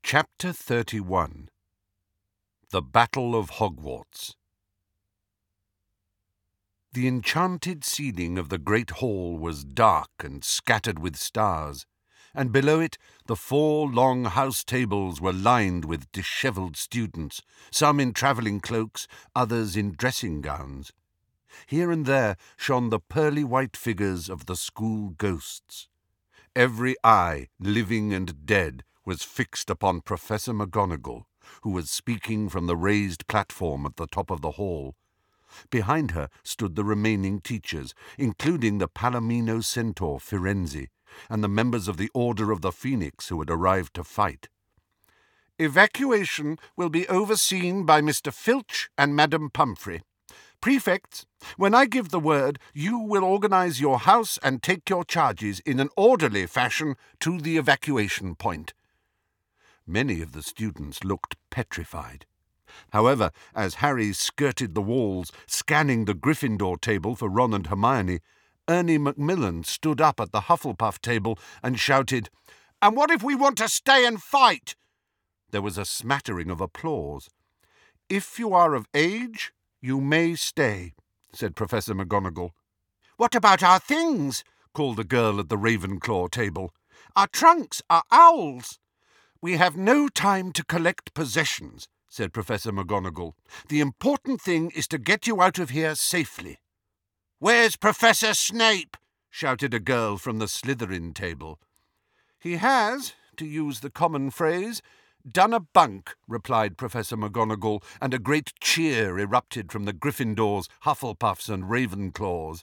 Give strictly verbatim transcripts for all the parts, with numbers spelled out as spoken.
Chapter thirty-one. The Battle of Hogwarts. The enchanted ceiling of the great hall was dark and scattered with stars, and below it the four long house tables were lined with dishevelled students, some in travelling cloaks, others in dressing gowns. Here and there shone the pearly white figures of the school ghosts. Every eye, living and dead, was fixed upon Professor McGonagall, who was speaking from the raised platform at the top of the hall. Behind her stood the remaining teachers, including the Palomino centaur Firenze, and the members of the Order of the Phoenix who had arrived to fight. "Evacuation will be overseen by Mister Filch and Madam Pumphrey. Prefects, when I give the word, you will organize your house and take your charges in an orderly fashion to the evacuation point." Many of the students looked petrified. However, as Harry skirted the walls, scanning the Gryffindor table for Ron and Hermione, Ernie Macmillan stood up at the Hufflepuff table and shouted, "And what if we want to stay and fight?" There was a smattering of applause. "If you are of age, you may stay," said Professor McGonagall. "What about our things?" called a girl at the Ravenclaw table. "Our trunks, our owls." "We have no time to collect possessions," said Professor McGonagall. "The important thing is to get you out of here safely." "Where's Professor Snape?" shouted a girl from the Slytherin table. "He has, to use the common phrase, done a bunk," replied Professor McGonagall, and a great cheer erupted from the Gryffindors, Hufflepuffs, and Ravenclaws.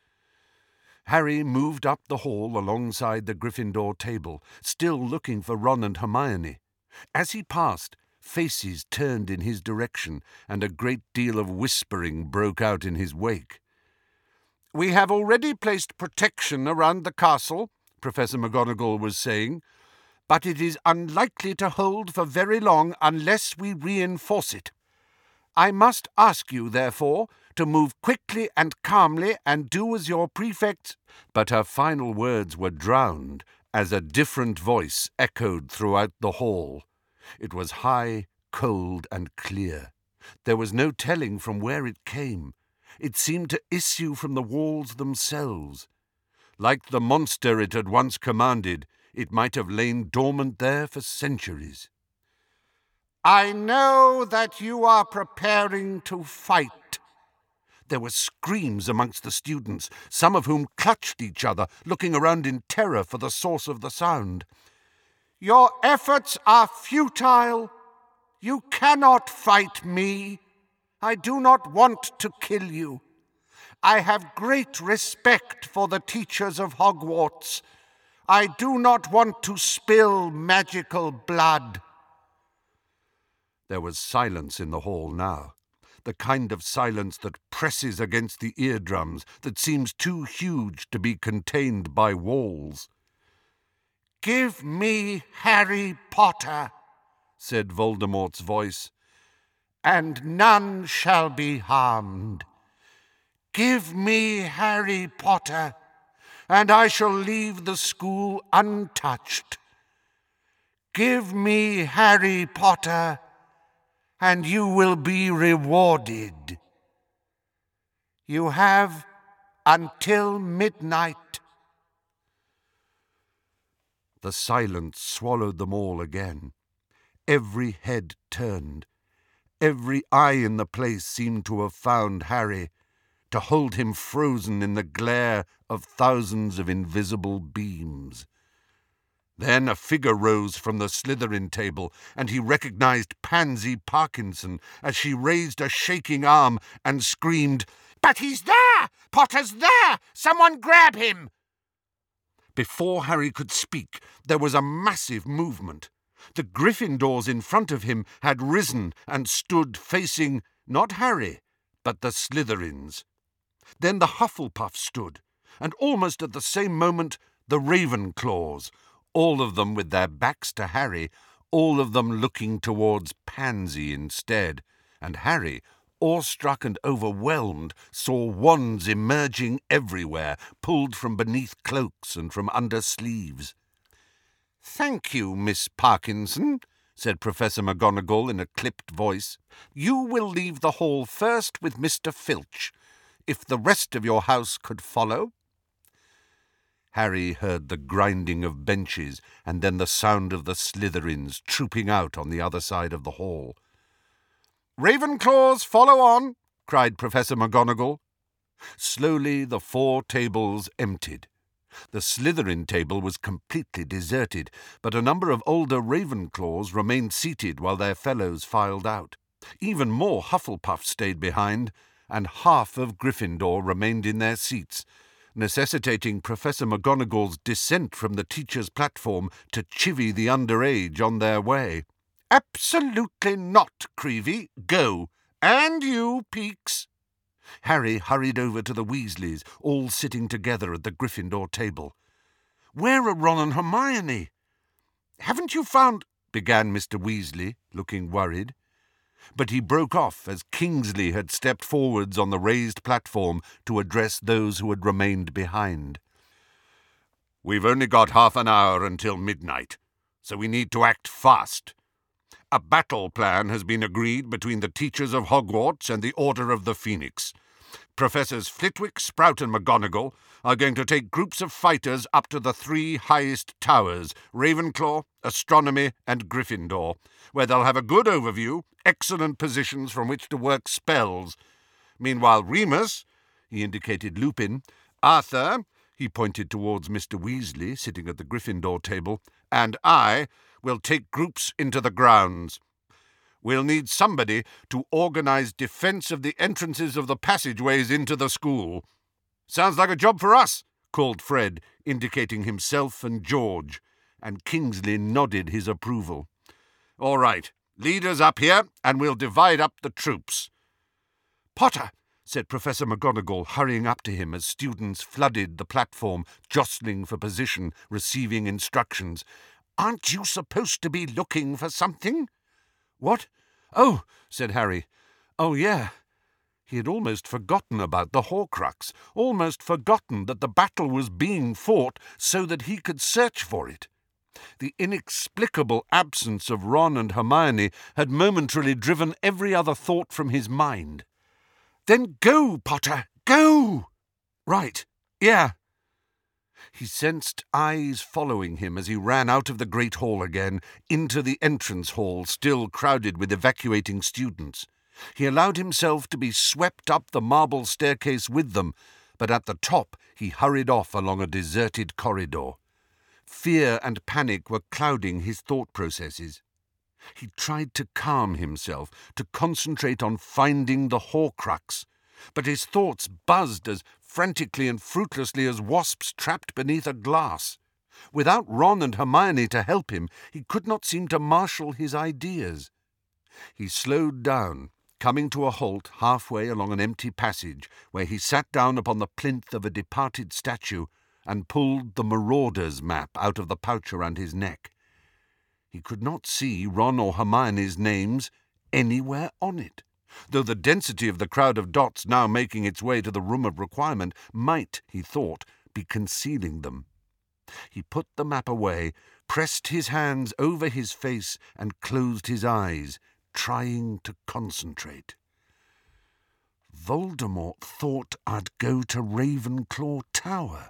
Harry moved up the hall alongside the Gryffindor table, still looking for Ron and Hermione. As he passed, faces turned in his direction, and a great deal of whispering broke out in his wake. "We have already placed protection around the castle," Professor McGonagall was saying, "but it is unlikely to hold for very long unless we reinforce it. I must ask you, therefore, to move quickly and calmly and do as your prefects—" But her final words were drowned as a different voice echoed throughout the hall. It was high, cold, and clear. There was no telling from where it came. It seemed to issue from the walls themselves. Like the monster it had once commanded, it might have lain dormant there for centuries. "I know that you are preparing to fight." There were screams amongst the students, some of whom clutched each other, looking around in terror for the source of the sound. "Your efforts are futile. You cannot fight me. I do not want to kill you. I have great respect for the teachers of Hogwarts. I do not want to spill magical blood." There was silence in the hall now, the kind of silence that presses against the eardrums, that seems too huge to be contained by walls. "Give me Harry Potter," said Voldemort's voice, "and none shall be harmed. Give me Harry Potter, and I shall leave the school untouched. Give me Harry Potter, and you will be rewarded. You have until midnight." The silence swallowed them all again. Every head turned. Every eye in the place seemed to have found Harry, to hold him frozen in the glare of thousands of invisible beams. Then a figure rose from the Slytherin table, and he recognized Pansy Parkinson as she raised a shaking arm and screamed, "But he's there! Potter's there! Someone grab him!" Before Harry could speak, there was a massive movement. The Gryffindors in front of him had risen and stood facing not Harry, but the Slytherins. Then the Hufflepuffs stood, and almost at the same moment the Ravenclaws, all of them with their backs to Harry, all of them looking towards Pansy instead, and Harry, awestruck and overwhelmed, saw wands emerging everywhere, pulled from beneath cloaks and from under sleeves. "Thank you, Miss Parkinson," said Professor McGonagall in a clipped voice. "You will leave the hall first with Mister Filch, if the rest of your house could follow." Harry heard the grinding of benches and then the sound of the Slytherins trooping out on the other side of the hall. "Ravenclaws, follow on!" cried Professor McGonagall. Slowly the four tables emptied. The Slytherin table was completely deserted, but a number of older Ravenclaws remained seated while their fellows filed out. Even more Hufflepuffs stayed behind, and half of Gryffindor remained in their seats, necessitating Professor McGonagall's descent from the teacher's platform to chivvy the underage on their way. "Absolutely not, Creevy. Go. And you, Peakes." Harry hurried over to the Weasleys, all sitting together at the Gryffindor table. "Where are Ron and Hermione?" "Haven't you found—" began Mister Weasley, looking worried. But he broke off as Kingsley had stepped forwards on the raised platform to address those who had remained behind. "We've only got half an hour until midnight, so we need to act fast. A battle plan has been agreed between the teachers of Hogwarts and the Order of the Phoenix. Professors Flitwick, Sprout and McGonagall are going to take groups of fighters up to the three highest towers, Ravenclaw, Astronomy and Gryffindor, where they'll have a good overview, excellent positions from which to work spells. Meanwhile, Remus," he indicated Lupin, "Arthur," he pointed towards Mister Weasley, sitting at the Gryffindor table, "and I will take groups into the grounds. We'll need somebody to organize defense of the entrances of the passageways into the school." "Sounds like a job for us," called Fred, indicating himself and George, and Kingsley nodded his approval. "All right, leaders up here, and we'll divide up the troops." "Potter," said Professor McGonagall, hurrying up to him as students flooded the platform, jostling for position, receiving instructions, "aren't you supposed to be looking for something?" "What? Oh," said Harry. "Oh, yeah." He had almost forgotten about the Horcrux, almost forgotten that the battle was being fought so that he could search for it. The inexplicable absence of Ron and Hermione had momentarily driven every other thought from his mind. "Then go, Potter, go!" "Right, yeah." He sensed eyes following him as he ran out of the Great Hall again, into the entrance hall, still crowded with evacuating students. He allowed himself to be swept up the marble staircase with them, but at the top he hurried off along a deserted corridor. Fear and panic were clouding his thought processes. He tried to calm himself, to concentrate on finding the Horcrux, but his thoughts buzzed as frantically and fruitlessly as wasps trapped beneath a glass. Without Ron and Hermione to help him, he could not seem to marshal his ideas. He slowed down, coming to a halt halfway along an empty passage, where he sat down upon the plinth of a departed statue and pulled the Marauders map out of the pouch around his neck. He could not see Ron or Hermione's names anywhere on it, though the density of the crowd of dots now making its way to the room of requirement might, he thought, be concealing them. He put the map away, pressed his hands over his face, and closed his eyes, trying to concentrate. Voldemort thought I'd go to Ravenclaw Tower.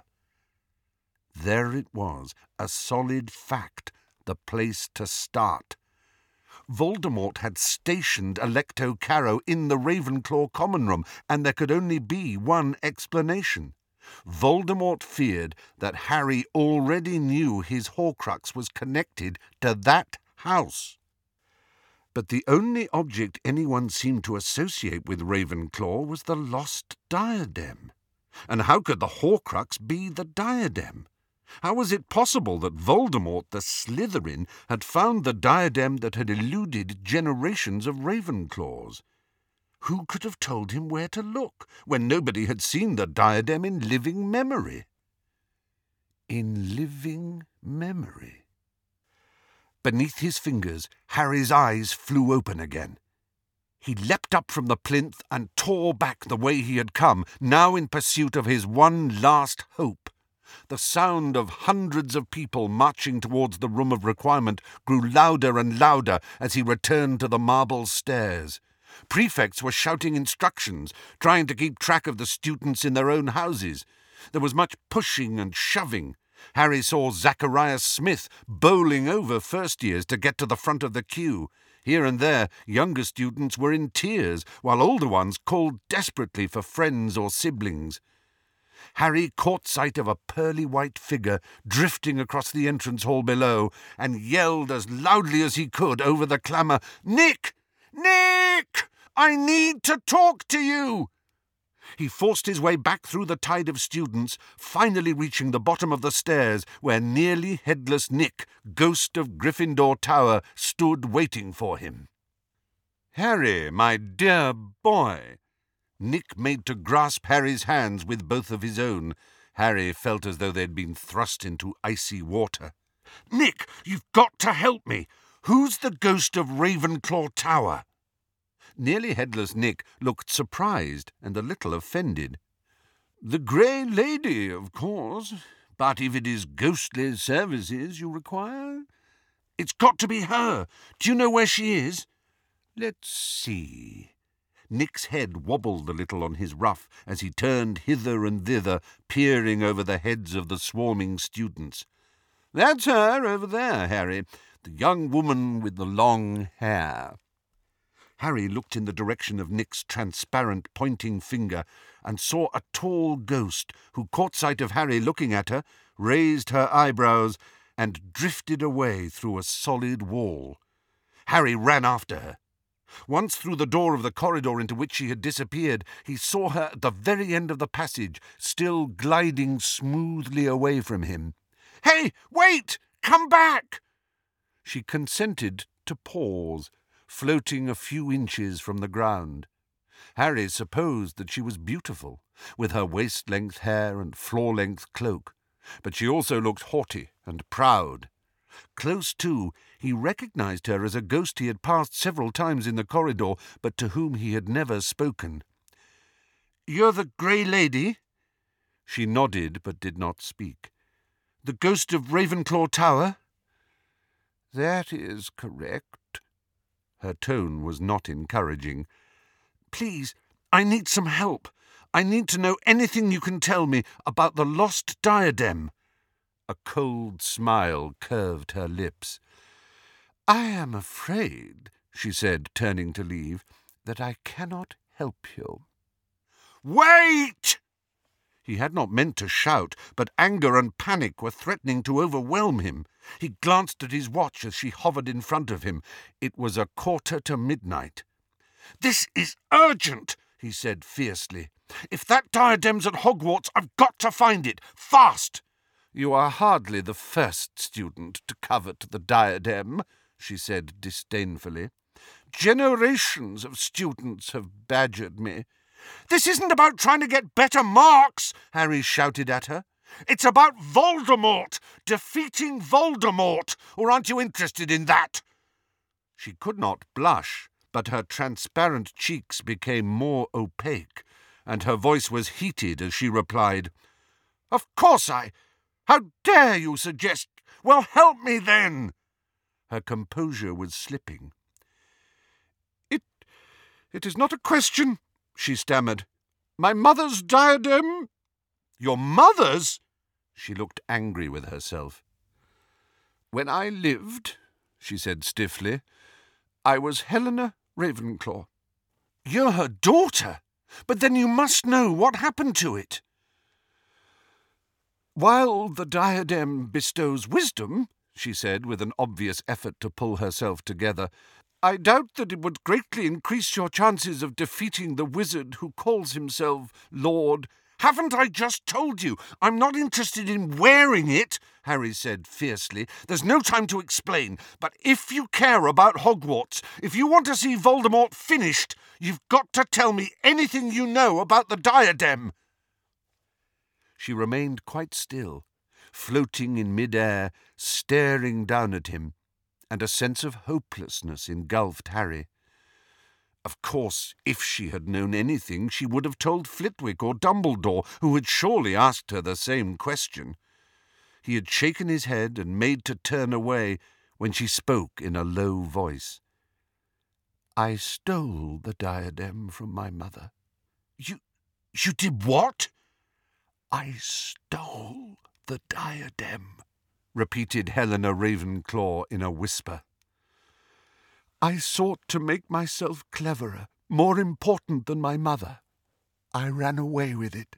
There it was, a solid fact, the place to start. Voldemort had stationed Alecto Carrow in the Ravenclaw common room, and there could only be one explanation. Voldemort feared that Harry already knew his Horcrux was connected to that house. But the only object anyone seemed to associate with Ravenclaw was the lost diadem. And how could the Horcrux be the diadem? How was it possible that Voldemort, the Slytherin, had found the diadem that had eluded generations of Ravenclaws? Who could have told him where to look, when nobody had seen the diadem in living memory? In living memory. Beneath his fingers, Harry's eyes flew open again. He leapt up from the plinth and tore back the way he had come, now in pursuit of his one last hope. The sound of hundreds of people marching towards the room of requirement grew louder and louder as he returned to the marble stairs. Prefects were shouting instructions, trying to keep track of the students in their own houses. There was much pushing and shoving. Harry saw Zacharias Smith bowling over first years to get to the front of the queue. Here and there, younger students were in tears, while older ones called desperately for friends or siblings. Harry caught sight of a pearly white figure drifting across the entrance hall below and yelled as loudly as he could over the clamour, "Nick! Nick! I need to talk to you!" He forced his way back through the tide of students, finally reaching the bottom of the stairs where nearly headless Nick, ghost of Gryffindor Tower, stood waiting for him. "Harry, my dear boy!" Nick made to grasp Harry's hands with both of his own. Harry felt as though they'd been thrust into icy water. "Nick, you've got to help me. Who's the ghost of Ravenclaw Tower?" Nearly headless Nick looked surprised and a little offended. "The Grey Lady, of course. But if it is ghostly services you require—" "It's got to be her. Do you know where she is?" "Let's see." Nick's head wobbled a little on his ruff as he turned hither and thither, peering over the heads of the swarming students. "That's her over there, Harry. The young woman with the long hair." Harry looked in the direction of Nick's transparent pointing finger and saw a tall ghost who caught sight of Harry looking at her, raised her eyebrows, and drifted away through a solid wall. Harry ran after her. Once through the door of the corridor into which she had disappeared, he saw her at the very end of the passage, still gliding smoothly away from him. "Hey, wait! Come back!" She consented to pause, floating a few inches from the ground. Harry supposed that she was beautiful, with her waist-length hair and floor-length cloak, but she also looked haughty and proud. Close to, he recognized her as a ghost he had passed several times in the corridor, but to whom he had never spoken. "You're the Grey Lady?" She nodded, but did not speak. "The ghost of Ravenclaw Tower?" "That is correct." Her tone was not encouraging. "Please, I need some help. I need to know anything you can tell me about the lost diadem." A cold smile curved her lips. "I am afraid," she said, turning to leave, "that I cannot help you." "Wait!" He had not meant to shout, but anger and panic were threatening to overwhelm him. He glanced at his watch as she hovered in front of him. It was a quarter to midnight. "This is urgent," he said fiercely. "If that diadem's at Hogwarts, I've got to find it, fast!" "You are hardly the first student to covet the diadem," she said disdainfully. "Generations of students have badgered me." "This isn't about trying to get better marks," Harry shouted at her. "It's about Voldemort, defeating Voldemort, or aren't you interested in that?" She could not blush, but her transparent cheeks became more opaque, and her voice was heated as she replied, "Of course I... How dare you suggest... Well, help me then!" Her composure was slipping. It... it is not a question," she stammered. "My mother's diadem—" "Your mother's?" She looked angry with herself. "When I lived," she said stiffly, "I was Helena Ravenclaw." "You're her daughter? But then you must know what happened to it." "While the diadem bestows wisdom," she said with an obvious effort to pull herself together, "I doubt that it would greatly increase your chances of defeating the wizard who calls himself Lord—" "Haven't I just told you I'm not interested in wearing it?" Harry said fiercely. "There's no time to explain, but if you care about Hogwarts, if you want to see Voldemort finished, you've got to tell me anything you know about the diadem." She remained quite still, floating in mid-air, staring down at him, and a sense of hopelessness engulfed Harry. Of course, if she had known anything, she would have told Flitwick or Dumbledore, who had surely asked her the same question. He had shaken his head and made to turn away when she spoke in a low voice. "I stole the diadem from my mother." You, you did what?" "I stole the diadem," repeated Helena Ravenclaw in a whisper. "I sought to make myself cleverer, more important than my mother. I ran away with it."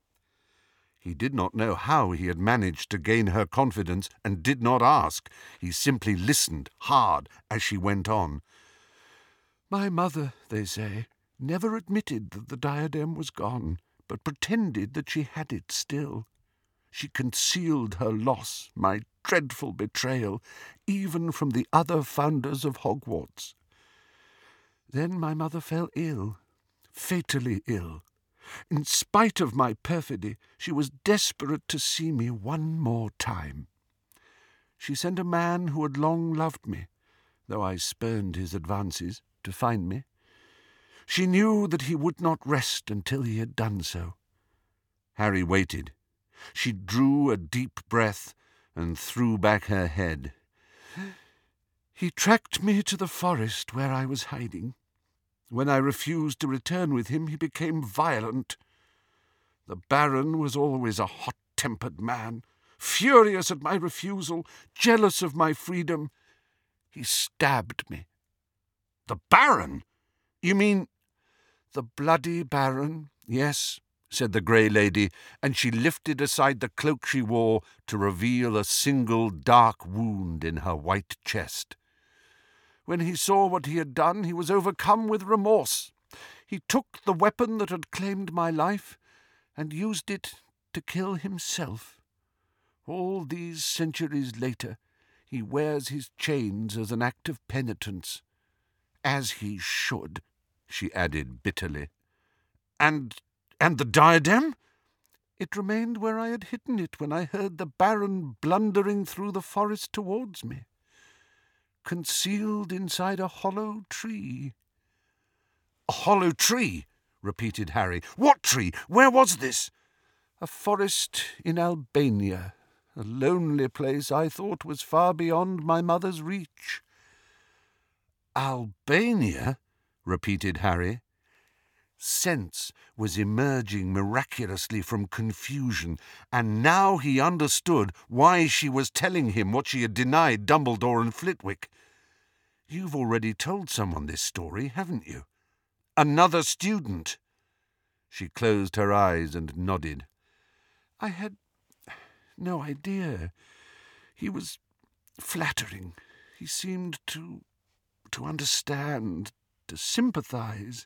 He did not know how he had managed to gain her confidence and did not ask. He simply listened hard as she went on. "My mother, they say, never admitted that the diadem was gone, but pretended that she had it still. She concealed her loss, my dreadful betrayal, even from the other founders of Hogwarts. Then my mother fell ill, fatally ill. In spite of my perfidy, she was desperate to see me one more time. She sent a man who had long loved me, though I spurned his advances, to find me. She knew that he would not rest until he had done so." Harry waited. She drew a deep breath and threw back her head. "He tracked me to the forest where I was hiding. When I refused to return with him, he became violent. The Baron was always a hot-tempered man, furious at my refusal, jealous of my freedom. He stabbed me." "The Baron? You mean—" "The bloody Baron, yes," said the Grey Lady, and she lifted aside the cloak she wore to reveal a single dark wound in her white chest. "When he saw what he had done, he was overcome with remorse. He took the weapon that had claimed my life and used it to kill himself. All these centuries later, he wears his chains as an act of penitence. As he should," she added bitterly. And and the diadem?" "It remained where I had hidden it when I heard the Baron blundering through the forest towards me, concealed inside a hollow tree." "A hollow tree?" repeated Harry. "What tree? Where was this?" "A forest in Albania, a lonely place I thought was far beyond my mother's reach." "Albania?" repeated Harry. Sense was emerging miraculously from confusion, and now he understood why she was telling him what she had denied Dumbledore and Flitwick. "You've already told someone this story, haven't you?" "Another student." She closed her eyes and nodded. "I had no idea. He was flattering. He seemed to... to understand, to sympathize."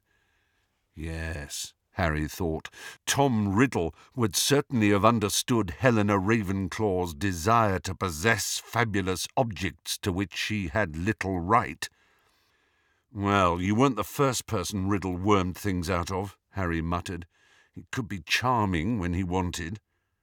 Yes, Harry thought, Tom Riddle would certainly have understood Helena Ravenclaw's desire to possess fabulous objects to which she had little right. "Well, you weren't the first person Riddle wormed things out of," Harry muttered. "He could be charming when he wanted."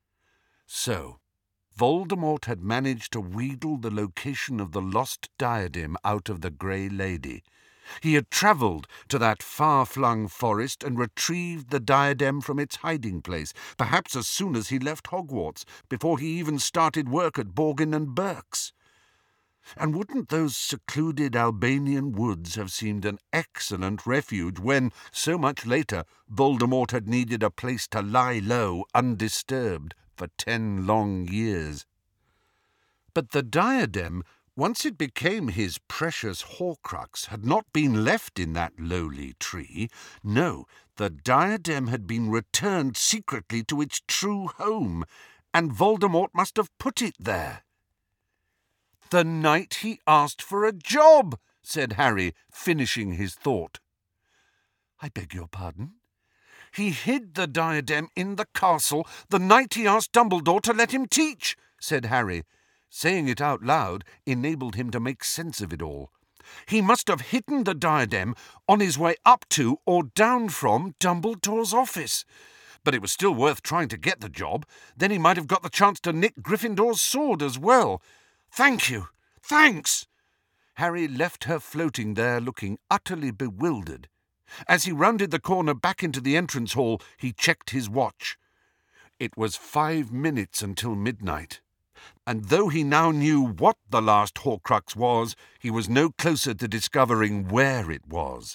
So, Voldemort had managed to wheedle the location of the lost diadem out of the Grey Lady. He had travelled to that far-flung forest and retrieved the diadem from its hiding-place, perhaps as soon as he left Hogwarts, before he even started work at Borgin and Burke's. And wouldn't those secluded Albanian woods have seemed an excellent refuge when, so much later, Voldemort had needed a place to lie low, undisturbed, for ten long years? But the diadem, once it became his precious Horcrux, had not been left in that lowly tree. No, the diadem had been returned secretly to its true home, and Voldemort must have put it there. "The night he asked for a job," said Harry, finishing his thought. "I beg your pardon?" "He hid the diadem in the castle the night he asked Dumbledore to let him teach," said Harry. Saying it out loud enabled him to make sense of it all. "He must have hidden the diadem on his way up to or down from Dumbledore's office. But it was still worth trying to get the job. Then he might have got the chance to nick Gryffindor's sword as well. Thank you. Thanks." Harry left her floating there looking utterly bewildered As he rounded the corner back into the entrance hall, he checked his watch. It was five minutes until midnight, and though he now knew what the last Horcrux was, he was no closer to discovering where it was.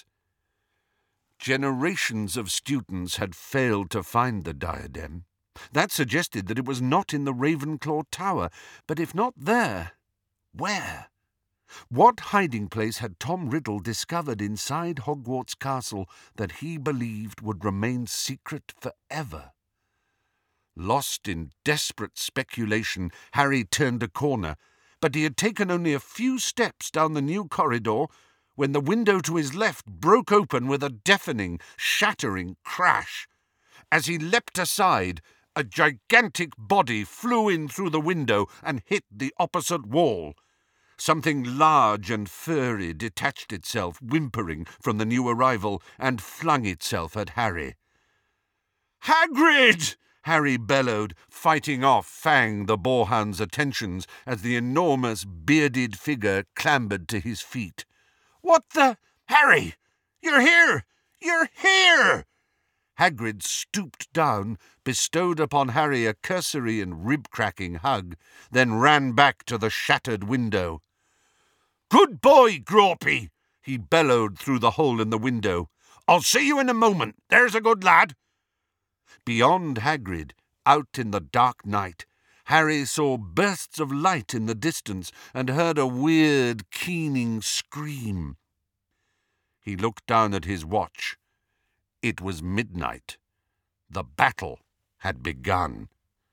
Generations of students had failed to find the diadem. That suggested that it was not in the Ravenclaw Tower, but if not there, where? What hiding place had Tom Riddle discovered inside Hogwarts Castle that he believed would remain secret forever? Lost in desperate speculation, Harry turned a corner, but he had taken only a few steps down the new corridor when the window to his left broke open with a deafening, shattering crash. As he leapt aside, a gigantic body flew in through the window and hit the opposite wall. Something large and furry detached itself, whimpering, from the new arrival and flung itself at Harry. "Hagrid!" Harry bellowed, fighting off Fang the boarhound's attentions as the enormous bearded figure clambered to his feet. "What the—" "Harry! You're here! You're here!" Hagrid stooped down, bestowed upon Harry a cursory and rib-cracking hug, then ran back to the shattered window. "Good boy, Grawpy!" he bellowed through the hole in the window. "I'll see you in a moment, there's a good lad." Beyond Hagrid, out in the dark night, Harry saw bursts of light in the distance and heard a weird, keening scream. He looked down at his watch. It was midnight. The battle had begun.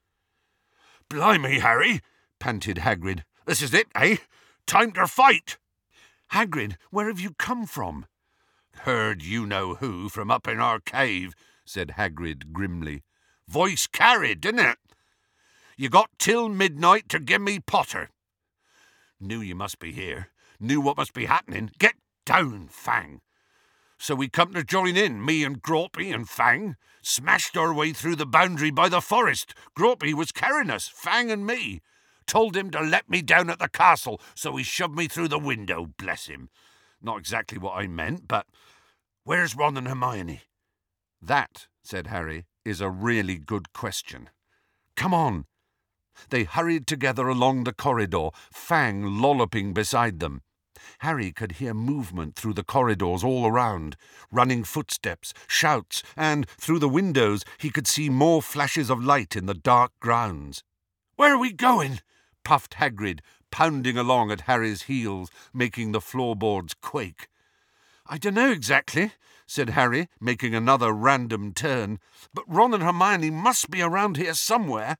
"Blimey, Harry!" panted Hagrid. "This is it, eh? Time to fight!" "Hagrid, where have you come from?" "Heard you-know-who from up in our cave," said Hagrid grimly. "Voice carried, didn't it? You got till midnight to give me Potter. Knew you must be here. Knew what must be happening. Get down, Fang. So we come to join in, me and Grawpy and Fang. Smashed our way through the boundary by the forest. Grawpy was carrying us, Fang and me. Told him to let me down at the castle, so he shoved me through the window, bless him. Not exactly what I meant, but where's Ron and Hermione?" "That," said Harry, "is a really good question. Come on." They hurried together along the corridor, Fang lolloping beside them. Harry could hear movement through the corridors all around, running footsteps, shouts, and through the windows he could see more flashes of light in the dark grounds. "Where are we going?" puffed Hagrid, pounding along at Harry's heels, making the floorboards quake. "I dunno exactly," said Harry, making another random turn, "but Ron and Hermione must be around here somewhere."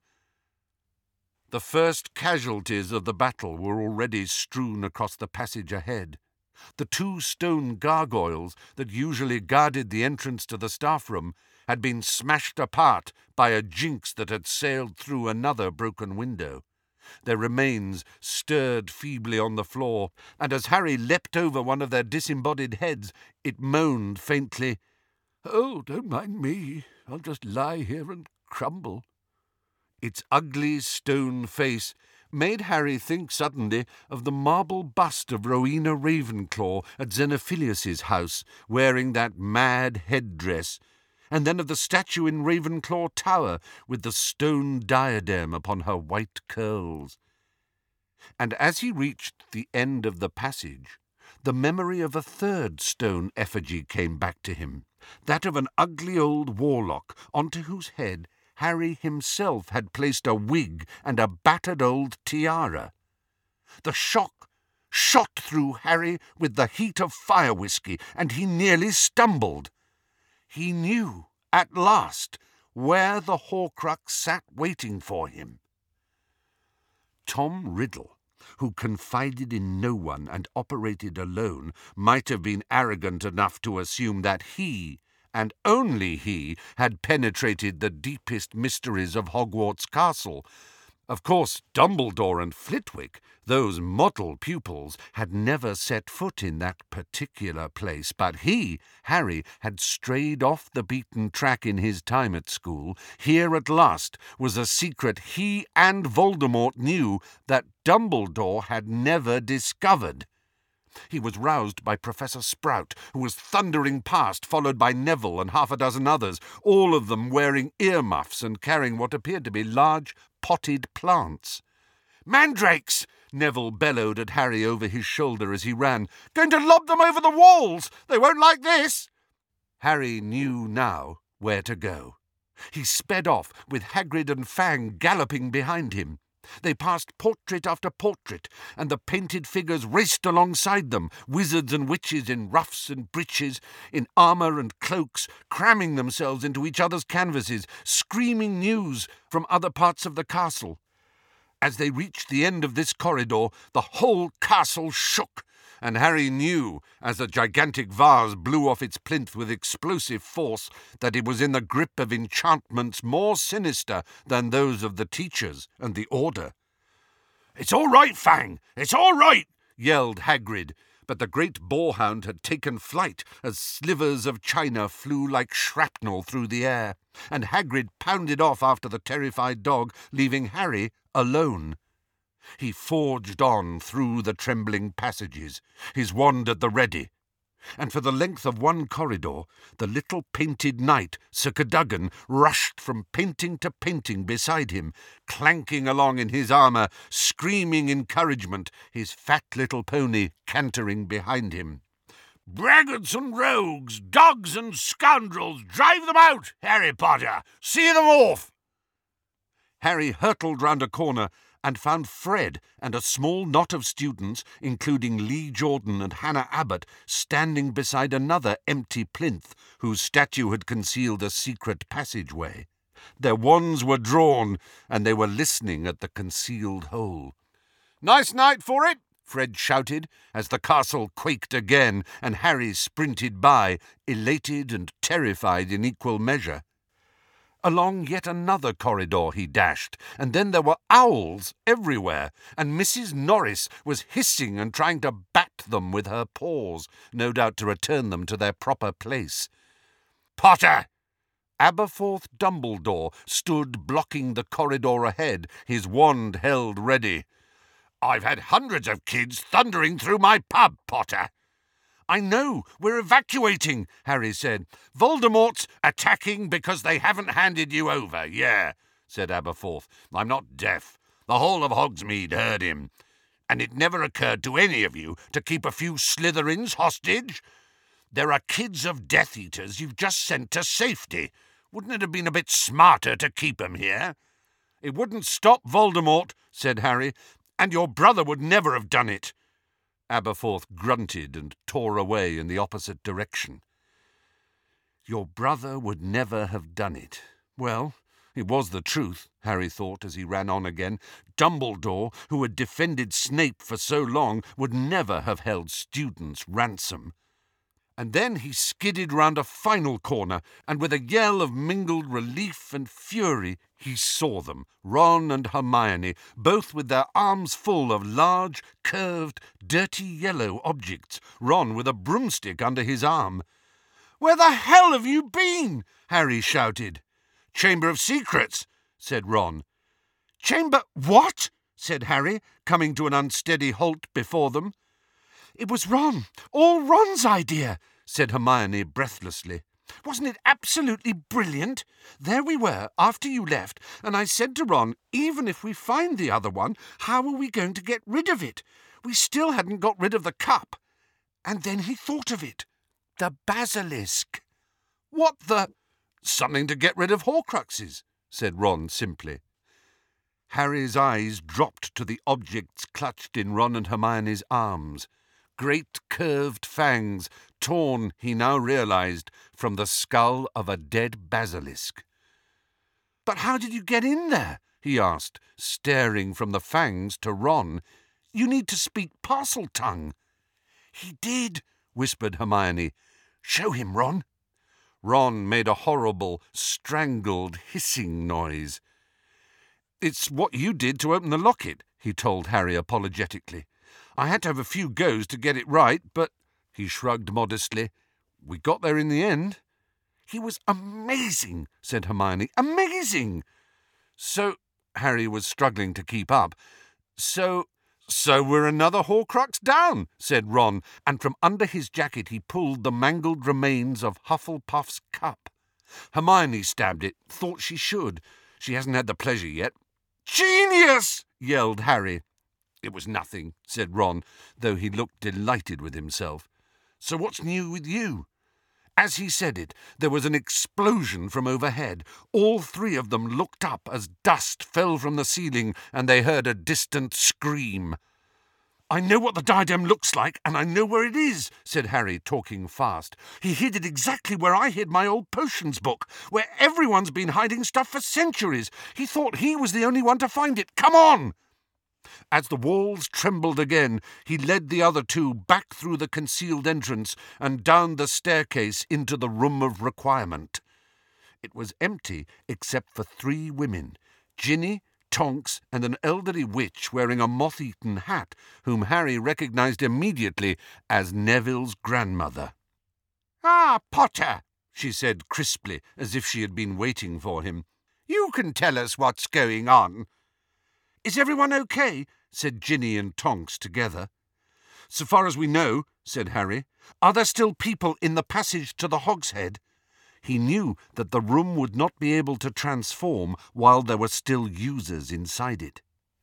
The first casualties of the battle were already strewn across the passage ahead. The two stone gargoyles that usually guarded the entrance to the staff room had been smashed apart by a jinx that had sailed through another broken window. Their remains stirred feebly on the floor, and as Harry leapt over one of their disembodied heads, it moaned faintly, "Oh, don't mind me. I'll just lie here and crumble." Its ugly stone face made Harry think suddenly of the marble bust of Rowena Ravenclaw at Xenophilius's house, wearing that mad headdress, and then of the statue in Ravenclaw Tower with the stone diadem upon her white curls. And as he reached the end of the passage, the memory of a third stone effigy came back to him, that of an ugly old warlock onto whose head Harry himself had placed a wig and a battered old tiara. The shock shot through Harry with the heat of fire whiskey, and he nearly stumbled. He knew, at last, where the Horcrux sat waiting for him. Tom Riddle, who confided in no one and operated alone, might have been arrogant enough to assume that he, and only he, had penetrated the deepest mysteries of Hogwarts Castle. Of course, Dumbledore and Flitwick, those model pupils, had never set foot in that particular place, but he, Harry, had strayed off the beaten track in his time at school. Here at last was a secret he and Voldemort knew that Dumbledore had never discovered. He was roused by Professor Sprout, who was thundering past, followed by Neville and half a dozen others, all of them wearing earmuffs and carrying what appeared to be large potted plants. "Mandrakes!" Neville bellowed at Harry over his shoulder as he ran. "Going to lob them over the walls! They won't like this!" Harry knew now where to go. He sped off, with Hagrid and Fang galloping behind him. They passed portrait after portrait, and the painted figures raced alongside them, wizards and witches in ruffs and breeches, in armour and cloaks, cramming themselves into each other's canvases, screaming news from other parts of the castle. As they reached the end of this corridor, the whole castle shook, and Harry knew, as the gigantic vase blew off its plinth with explosive force, that it was in the grip of enchantments more sinister than those of the teachers and the Order. "It's all right, Fang! It's all right!" yelled Hagrid, but the great boarhound had taken flight as slivers of china flew like shrapnel through the air, and Hagrid pounded off after the terrified dog, leaving Harry alone. He forged on through the trembling passages, his wand at the ready, and for the length of one corridor, the little painted knight, Sir Cadogan, rushed from painting to painting beside him, clanking along in his armour, screaming encouragement, his fat little pony cantering behind him. "Braggarts and rogues, dogs and scoundrels, drive them out, Harry Potter! See them off!" Harry hurtled round a corner and found Fred and a small knot of students, including Lee Jordan and Hannah Abbott, standing beside another empty plinth, whose statue had concealed a secret passageway. Their wands were drawn, and they were listening at the concealed hole. "Nice night for it!" Fred shouted, as the castle quaked again, and Harry sprinted by, elated and terrified in equal measure. Along yet another corridor he dashed, and then there were owls everywhere, and Missus Norris was hissing and trying to bat them with her paws, no doubt to return them to their proper place. "Potter!" Aberforth Dumbledore stood blocking the corridor ahead, his wand held ready. "I've had hundreds of kids thundering through my pub, Potter." "I know, we're evacuating," Harry said. "Voldemort's attacking because they haven't handed you over." "Yeah," said Aberforth. "I'm not deaf. The whole of Hogsmeade heard him. And it never occurred to any of you to keep a few Slytherins hostage? There are kids of Death Eaters you've just sent to safety. Wouldn't it have been a bit smarter to keep 'em here?" "It wouldn't stop Voldemort," said Harry, "and your brother would never have done it." Aberforth grunted and tore away in the opposite direction. Your brother would never have done it. Well, it was the truth, Harry thought as he ran on again. Dumbledore, who had defended Snape for so long, would never have held students ransom. And then he skidded round a final corner, and with a yell of mingled relief and fury, he saw them, Ron and Hermione, both with their arms full of large, curved, dirty yellow objects, Ron with a broomstick under his arm. "Where the hell have you been?" Harry shouted. "Chamber of Secrets," said Ron. "Chamber what?" said Harry, coming to an unsteady halt before them. "It was Ron, all Ron's idea," said Hermione breathlessly. "Wasn't it absolutely brilliant? There we were, after you left, and I said to Ron, even if we find the other one, how are we going to get rid of it? We still hadn't got rid of the cup. And then he thought of it. The basilisk." "What the—" "Something to get rid of Horcruxes," said Ron simply. Harry's eyes dropped to the objects clutched in Ron and Hermione's arms. Great curved fangs, torn, he now realised, from the skull of a dead basilisk. "But how did you get in there?" he asked, staring from the fangs to Ron. "You need to speak Parseltongue." "He did," whispered Hermione. "Show him, Ron." Ron made a horrible, strangled, hissing noise. "It's what you did to open the locket," he told Harry apologetically. "I had to have a few goes to get it right, but—" he shrugged modestly. "We got there in the end." "He was amazing," said Hermione. "Amazing!" "So—" Harry was struggling to keep up. "So, "So we're another Horcrux down," said Ron, and from under his jacket he pulled the mangled remains of Hufflepuff's cup. Hermione stabbed it, thought she should. She hasn't had the pleasure yet. "Genius!" yelled Harry. "It was nothing," said Ron, though he looked delighted with himself. "So what's new with you?" As he said it, there was an explosion from overhead. All three of them looked up as dust fell from the ceiling and they heard a distant scream. "I know what the diadem looks like, and I know where it is," said Harry, talking fast. "He hid it exactly where I hid my old potions book, where everyone's been hiding stuff for centuries. He thought he was the only one to find it. Come on!" As the walls trembled again, he led the other two back through the concealed entrance and down the staircase into the room of requirement. It was empty except for three women, Ginny, Tonks, and an elderly witch wearing a moth-eaten hat, whom Harry recognised immediately as Neville's grandmother. "Ah, Potter," she said crisply, as if she had been waiting for him. "You can tell us what's going on." "Is everyone okay?" said Ginny and Tonks together. "So far as we know," said Harry. "Are there still people in the passage to the Hogshead?" He knew that the room would not be able to transform while there were still users inside it.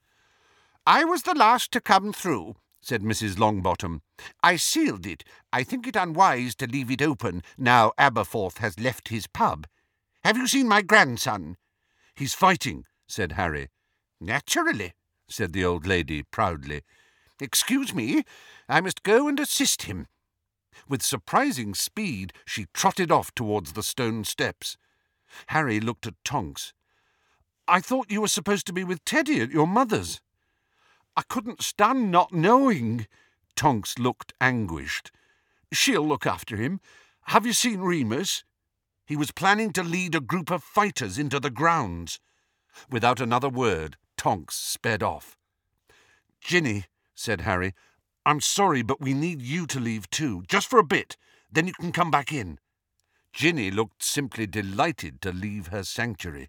"I was the last to come through," said Missus Longbottom. "I sealed it. I think it unwise to leave it open now Aberforth has left his pub. Have you seen my grandson?" "He's fighting," said Harry. "Naturally," said the old lady proudly. "Excuse me, I must go and assist him." With surprising speed, she trotted off towards the stone steps. Harry looked at Tonks. "I thought you were supposed to be with Teddy at your mother's." "I couldn't stand not knowing." Tonks looked anguished. "She'll look after him. Have you seen Remus?" He was planning to lead a group of fighters into the grounds. Without another word, Tonks sped off. "Ginny," said Harry, "I'm sorry, but we need you to leave too, just for a bit. Then you can come back in." Ginny looked simply delighted to leave her sanctuary.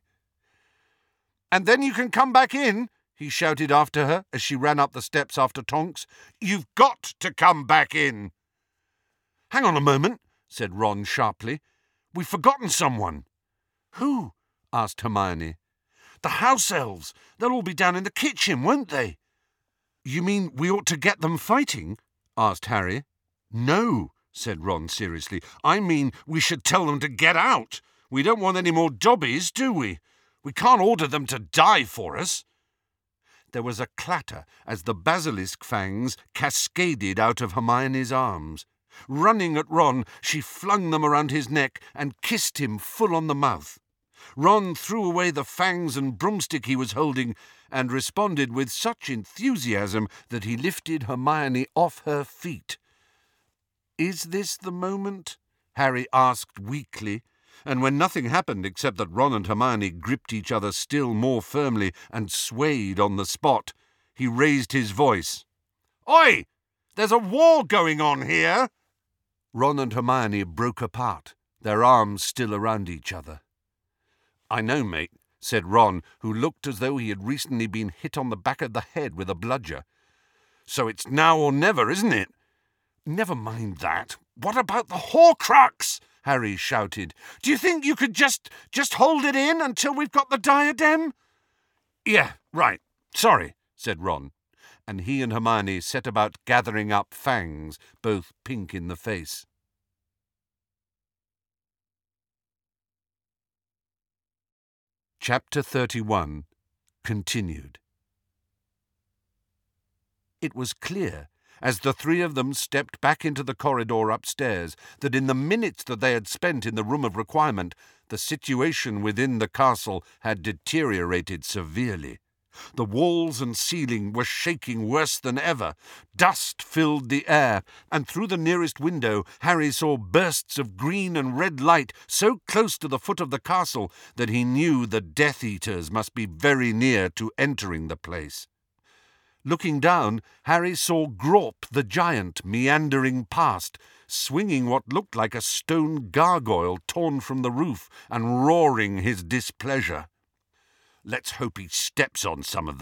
"And then you can come back in," he shouted after her as she ran up the steps after Tonks. "You've got to come back in." "Hang on a moment," said Ron sharply. "We've forgotten someone." "Who?" asked Hermione. "The house elves. They'll all be down in the kitchen, won't they?" "You mean we ought to get them fighting?" asked Harry. "No," said Ron seriously. "I mean we should tell them to get out. We don't want any more dobbies, do we? We can't order them to die for us." There was a clatter as the basilisk fangs cascaded out of Hermione's arms. Running at Ron, she flung them around his neck and kissed him full on the mouth. Ron threw away the fangs and broomstick he was holding and responded with such enthusiasm that he lifted Hermione off her feet. "Is this the moment?" Harry asked weakly, and when nothing happened except that Ron and Hermione gripped each other still more firmly and swayed on the spot, he raised his voice. "Oi! There's a war going on here!" Ron and Hermione broke apart, their arms still around each other. "I know, mate," said Ron, who looked as though he had recently been hit on the back of the head with a bludger. "So it's now or never, isn't it?" "Never mind that. What about the Horcrux?" Harry shouted. "Do you think you could just, just hold it in until we've got the diadem?" "Yeah, right. Sorry," said Ron, and he and Hermione set about gathering up fangs, both pink in the face. Chapter thirty-one. Continued. It was clear, as the three of them stepped back into the corridor upstairs, that in the minutes that they had spent in the room of requirement, the situation within the castle had deteriorated severely. The walls and ceiling were shaking worse than ever. Dust filled the air, and through the nearest window Harry saw bursts of green and red light so close to the foot of the castle that he knew the Death Eaters must be very near to entering the place. Looking down, Harry saw Grawp the giant meandering past, swinging what looked like a stone gargoyle torn from the roof and roaring his displeasure. "Let's hope he steps on some of them,"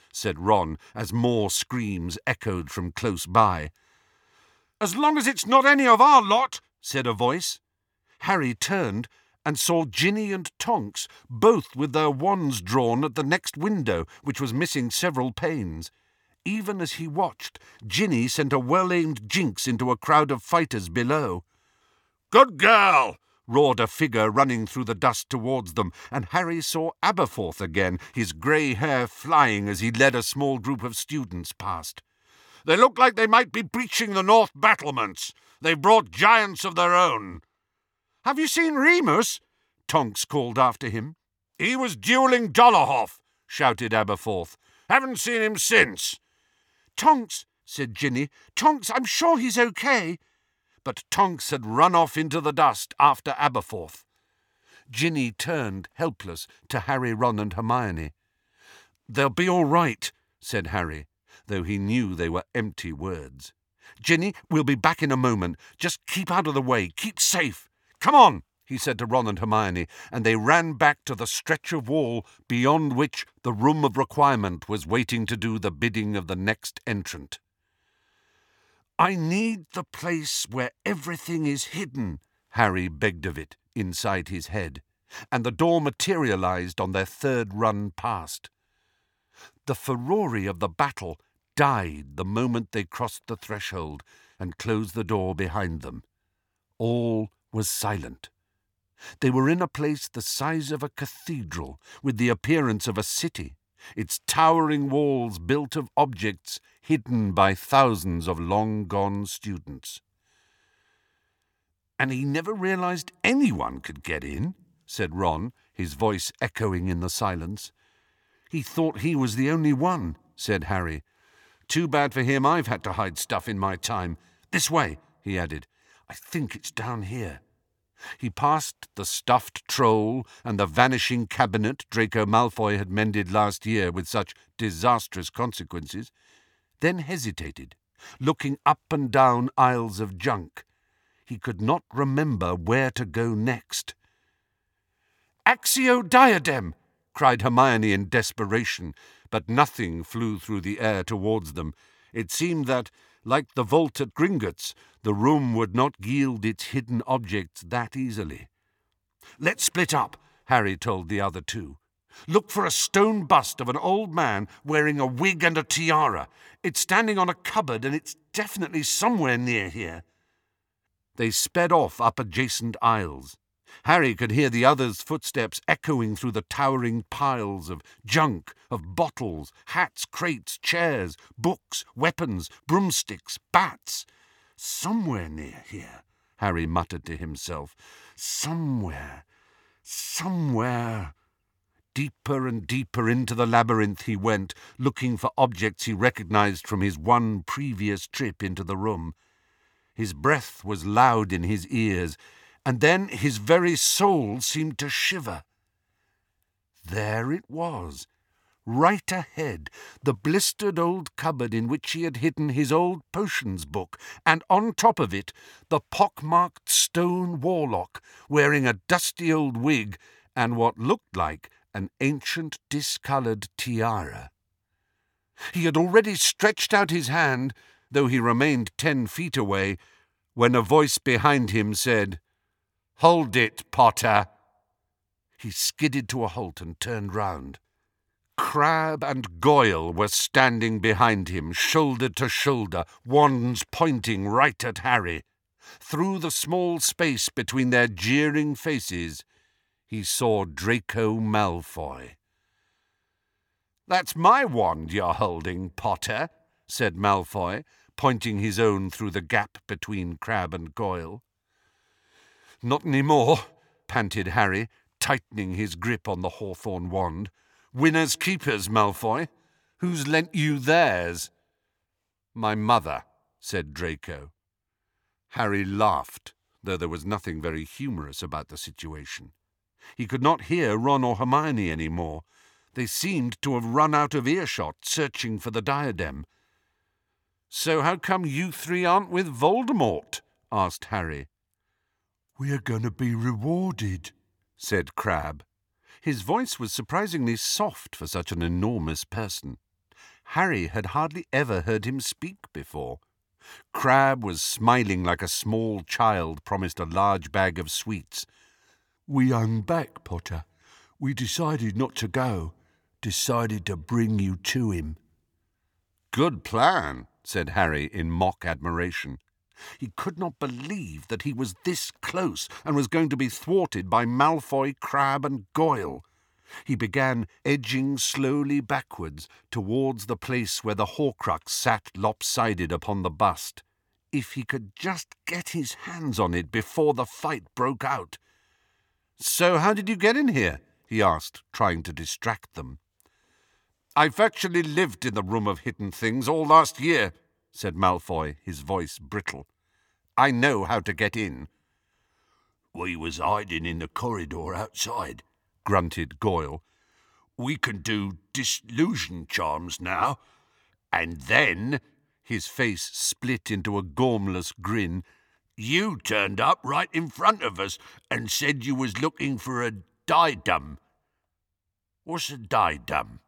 said Ron, as more screams echoed from close by. "As long as it's not any of our lot," said a voice. Harry turned and saw Ginny and Tonks, both with their wands drawn at the next window, which was missing several panes. Even as he watched, Ginny sent a well-aimed jinx into a crowd of fighters below. "Good girl!" roared a figure running through the dust towards them, and Harry saw Aberforth again, his grey hair flying as he led a small group of students past. "They look like they might be breaching the north battlements. They've brought giants of their own." "Have you seen Remus?" Tonks called after him. "He was duelling Dolohov," shouted Aberforth. "Haven't seen him since." "Tonks," said Ginny. "Tonks, I'm sure he's okay." But Tonks had run off into the dust after Aberforth. Ginny turned, helpless, to Harry, Ron and Hermione. "They'll be all right," said Harry, though he knew they were empty words. "Ginny, we'll be back in a moment. Just keep out of the way. Keep safe. Come on," he said to Ron and Hermione, and they ran back to the stretch of wall beyond which the Room of Requirement was waiting to do the bidding of the next entrant. "I need the place where everything is hidden," Harry begged of it inside his head, and the door materialized on their third run past. The furore of the battle died the moment they crossed the threshold and closed the door behind them. All was silent. They were in a place the size of a cathedral, with the appearance of a city, its towering walls built of objects hidden by thousands of long-gone students. "And he never realized anyone could get in," said Ron, his voice echoing in the silence. "He thought he was the only one," said Harry. "Too bad for him I've had to hide stuff in my time. This way," he added. "I think it's down here." He passed the stuffed troll and the vanishing cabinet Draco Malfoy had mended last year with such disastrous consequences, then hesitated, looking up and down aisles of junk. He could not remember where to go next. "Accio Diadem!" cried Hermione in desperation, but nothing flew through the air towards them. It seemed that, like the vault at Gringotts, the room would not yield its hidden objects that easily. "Let's split up," Harry told the other two. "Look for a stone bust of an old man wearing a wig and a tiara. It's standing on a cupboard and it's definitely somewhere near here." They sped off up adjacent aisles. Harry could hear the others' footsteps echoing through the towering piles of junk, of bottles, hats, crates, chairs, books, weapons, broomsticks, bats. "Somewhere near here," Harry muttered to himself. "Somewhere, somewhere." Deeper and deeper into the labyrinth he went, looking for objects he recognized from his one previous trip into the room. His breath was loud in his ears, and then his very soul seemed to shiver. There it was, right ahead, the blistered old cupboard in which he had hidden his old potions book, and on top of it, the pock-marked stone warlock, wearing a dusty old wig and what looked like an ancient discoloured tiara. He had already stretched out his hand, though he remained ten feet away, when a voice behind him said, "Hold it, Potter." He skidded to a halt and turned round. Crabbe and Goyle were standing behind him, shoulder to shoulder, wands pointing right at Harry. Through the small space between their jeering faces, he saw Draco Malfoy. "That's my wand you're holding, Potter," said Malfoy, pointing his own through the gap between Crabbe and Goyle. "Not any more," panted Harry, tightening his grip on the hawthorn wand. "Winners keepers, Malfoy. Who's lent you theirs?" "My mother," said Draco. Harry laughed, though there was nothing very humorous about the situation. He could not hear Ron or Hermione any more. They seemed to have run out of earshot, searching for the diadem. "So how come you three aren't with Voldemort?" asked Harry. "We're going to be rewarded," said Crabbe. His voice was surprisingly soft for such an enormous person. Harry had hardly ever heard him speak before. Crabbe was smiling like a small child promised a large bag of sweets. "We hung back, Potter. We decided not to go. Decided to bring you to him." "Good plan," said Harry in mock admiration. He could not believe that he was this close and was going to be thwarted by Malfoy, Crabbe and Goyle. He began edging slowly backwards towards the place where the Horcrux sat lopsided upon the bust. If he could just get his hands on it before the fight broke out. "So how did you get in here?" he asked, trying to distract them. "I've actually lived in the Room of Hidden Things all last year," said Malfoy, his voice brittle. "I know how to get in." "We was hiding in the corridor outside," grunted Goyle. "We can do disillusion charms now. And then," his face split into a gormless grin, "you turned up right in front of us and said you was looking for a diadem. What's a diadem?"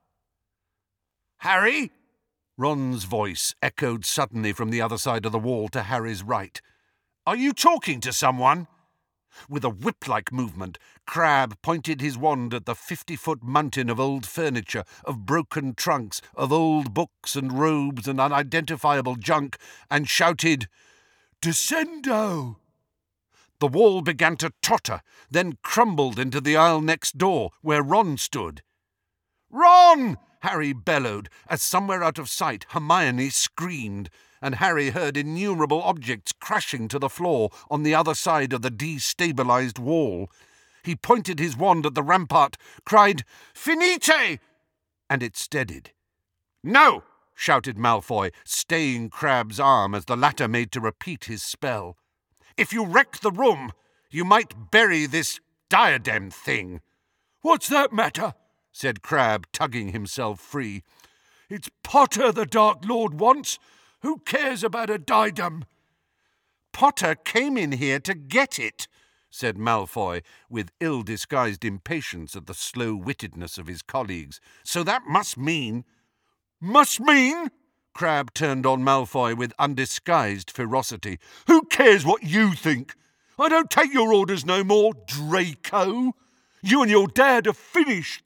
"Harry?" Ron's voice echoed suddenly from the other side of the wall to Harry's right. "Are you talking to someone?" With a whip-like movement, Crabbe pointed his wand at the fifty-foot mountain of old furniture, of broken trunks, of old books and robes and unidentifiable junk, and shouted, "Descendo!" The wall began to totter, then crumbled into the aisle next door, where Ron stood. "Ron!" Harry bellowed, as somewhere out of sight Hermione screamed, and Harry heard innumerable objects crashing to the floor on the other side of the destabilized wall. He pointed his wand at the rampart, cried, "Finite!" and it steadied. "No!" shouted Malfoy, staying Crabbe's arm as the latter made to repeat his spell. "If you wreck the room, you might bury this diadem thing." "What's that matter?" said Crabbe, tugging himself free. "It's Potter the Dark Lord wants. Who cares about a diadem?" "Potter came in here to get it," said Malfoy, with ill-disguised impatience at the slow-wittedness of his colleagues. "So that must mean—" "Must mean?" Crabbe turned on Malfoy with undisguised ferocity. "Who cares what you think? I don't take your orders no more, Draco. You and your dad are finished."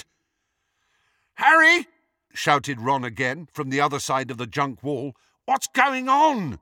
"Harry!" shouted Ron again from the other side of the junk wall. "What's going on?"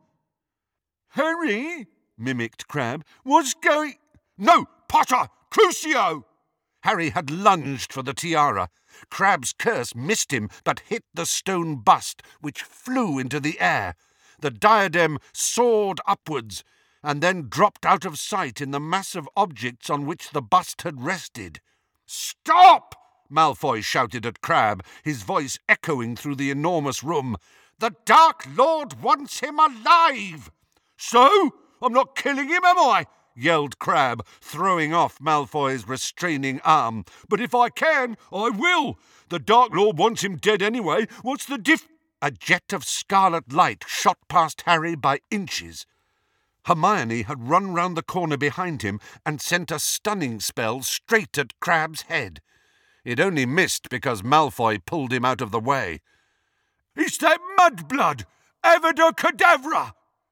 "Harry," mimicked Crabbe, "what's going—" "No, Potter! Crucio!" Harry had lunged for the tiara. Crabbe's curse missed him, but hit the stone bust, which flew into the air. The diadem soared upwards, and then dropped out of sight in the mass of objects on which the bust had rested. "Stop!" Malfoy shouted at Crabbe, his voice echoing through the enormous room. "The Dark Lord wants him alive!" "So? I'm not killing him, am I?" yelled Crabbe, throwing off Malfoy's restraining arm. "But if I can, I will. The Dark Lord wants him dead anyway. What's the diff—" A jet of scarlet light shot past Harry by inches. Hermione had run round the corner behind him and sent a stunning spell straight at Crabbe's head. It only missed because Malfoy pulled him out of the way. "It's that mudblood! Avada Kedavra!"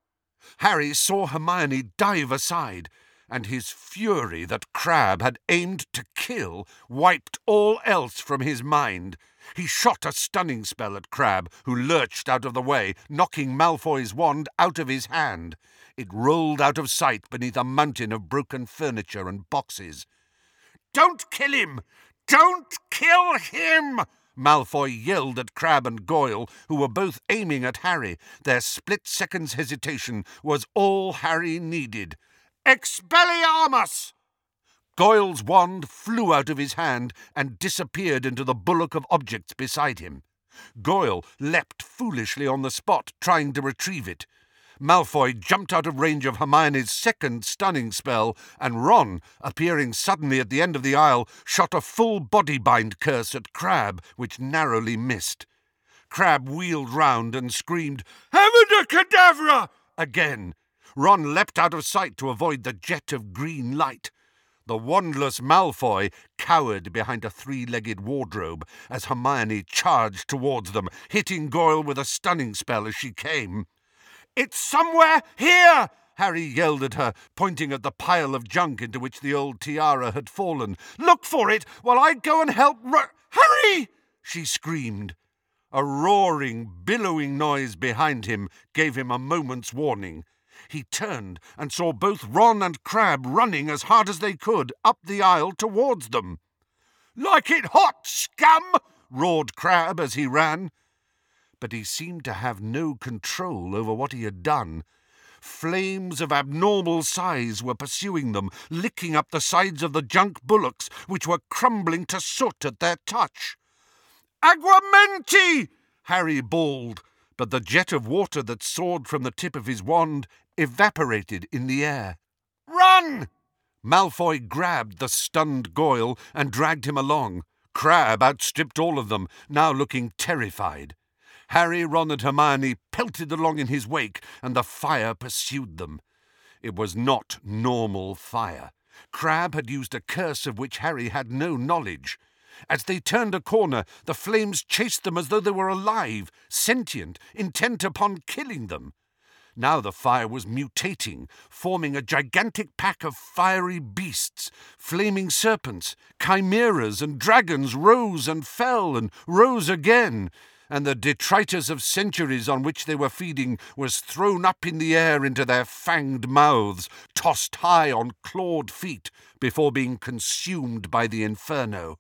Harry saw Hermione dive aside, and his fury that Crabbe had aimed to kill wiped all else from his mind. He shot a stunning spell at Crabbe, who lurched out of the way, knocking Malfoy's wand out of his hand. It rolled out of sight beneath a mountain of broken furniture and boxes. "Don't kill him! Don't kill him!" Malfoy yelled at Crabbe and Goyle, who were both aiming at Harry. Their split second's hesitation was all Harry needed. "Expelliarmus!" Goyle's wand flew out of his hand and disappeared into the bullock of objects beside him. Goyle leapt foolishly on the spot, trying to retrieve it. Malfoy jumped out of range of Hermione's second stunning spell, and Ron, appearing suddenly at the end of the aisle, shot a full body-bind curse at Crabbe, which narrowly missed. Crabbe wheeled round and screamed, "Avada Kedavra!" again. Ron leapt out of sight to avoid the jet of green light. The wandless Malfoy cowered behind a three-legged wardrobe as Hermione charged towards them, hitting Goyle with a stunning spell as she came. "It's somewhere here!" Harry yelled at her, pointing at the pile of junk into which the old tiara had fallen. "Look for it while I go and help Ro- Harry!" she screamed. A roaring, billowing noise behind him gave him a moment's warning. He turned and saw both Ron and Crabbe running as hard as they could up the aisle towards them. "Like it hot, scum!" roared Crabbe as he ran. But he seemed to have no control over what he had done. Flames of abnormal size were pursuing them, licking up the sides of the junk bullocks, which were crumbling to soot at their touch. "Aguamenti!" Harry bawled, but the jet of water that soared from the tip of his wand evaporated in the air. "Run!" Malfoy grabbed the stunned Goyle and dragged him along. Crabbe outstripped all of them, now looking terrified. Harry, Ron and Hermione pelted along in his wake, and the fire pursued them. It was not normal fire. Crabbe had used a curse of which Harry had no knowledge. As they turned a corner, the flames chased them as though they were alive, sentient, intent upon killing them. Now the fire was mutating, forming a gigantic pack of fiery beasts. Flaming serpents, chimeras and dragons rose and fell and rose again, and the detritus of centuries on which they were feeding was thrown up in the air into their fanged mouths, tossed high on clawed feet before being consumed by the inferno.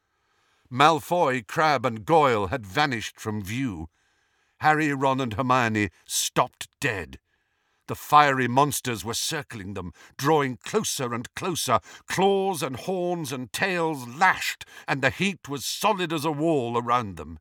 Malfoy, Crabbe and Goyle had vanished from view. Harry, Ron and Hermione stopped dead. The fiery monsters were circling them, drawing closer and closer. Claws and horns and tails lashed, and the heat was solid as a wall around them.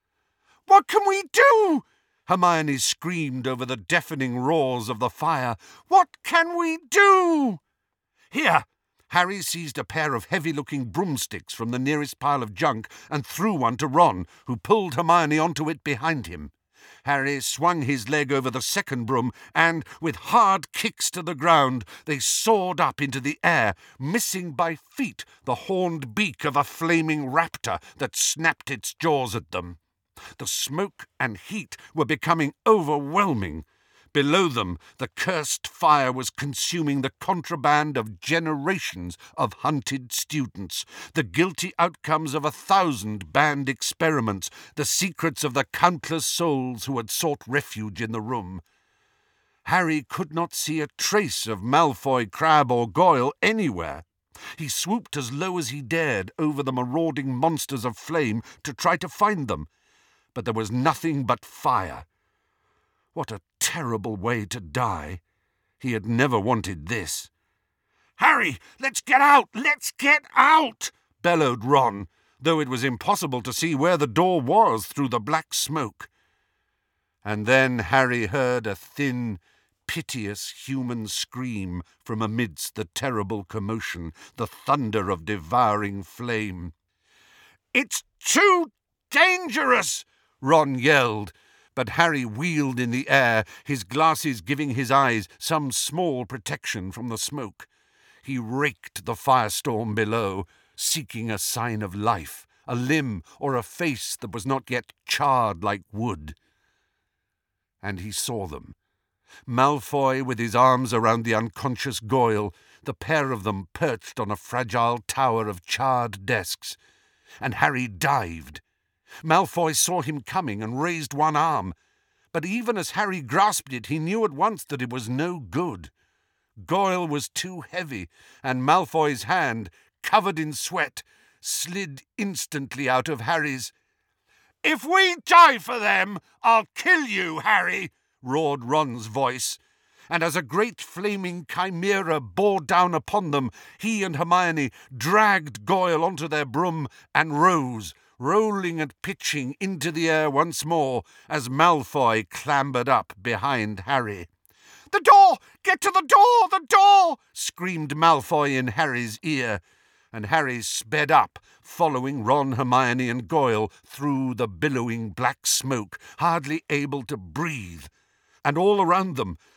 "What can we do?" Hermione screamed over the deafening roars of the fire. "What can we do?" "Here!" Harry seized a pair of heavy-looking broomsticks from the nearest pile of junk and threw one to Ron, who pulled Hermione onto it behind him. Harry swung his leg over the second broom and, with hard kicks to the ground, they soared up into the air, missing by feet the horned beak of a flaming raptor that snapped its jaws at them. The smoke and heat were becoming overwhelming. Below them, the cursed fire was consuming the contraband of generations of hunted students, the guilty outcomes of a thousand banned experiments, the secrets of the countless souls who had sought refuge in the room. Harry could not see a trace of Malfoy, Crabbe or Goyle anywhere. He swooped as low as he dared over the marauding monsters of flame to try to find them, but there was nothing but fire. What a terrible way to die. He had never wanted this. "Harry, let's get out! Let's get out!" bellowed Ron, though it was impossible to see where the door was through the black smoke. And then Harry heard a thin, piteous human scream from amidst the terrible commotion, the thunder of devouring flame. "It's too dangerous!" Ron yelled. But Harry wheeled in the air, his glasses giving his eyes some small protection from the smoke. He raked the firestorm below, seeking a sign of life, a limb or a face that was not yet charred like wood. And he saw them. Malfoy with his arms around the unconscious Goyle, the pair of them perched on a fragile tower of charred desks, and Harry dived. Malfoy saw him coming and raised one arm, but even as Harry grasped it, he knew at once that it was no good. Goyle was too heavy, and Malfoy's hand, covered in sweat, slid instantly out of Harry's. "If we die for them, I'll kill you, Harry," roared Ron's voice. And as a great flaming chimera bore down upon them, he and Hermione dragged Goyle onto their broom and rose, rolling and pitching into the air once more as Malfoy clambered up behind Harry. "The door! Get to the door! The door!" screamed Malfoy in Harry's ear, and Harry sped up, following Ron, Hermione and Goyle through the billowing black smoke, hardly able to breathe. And all around them,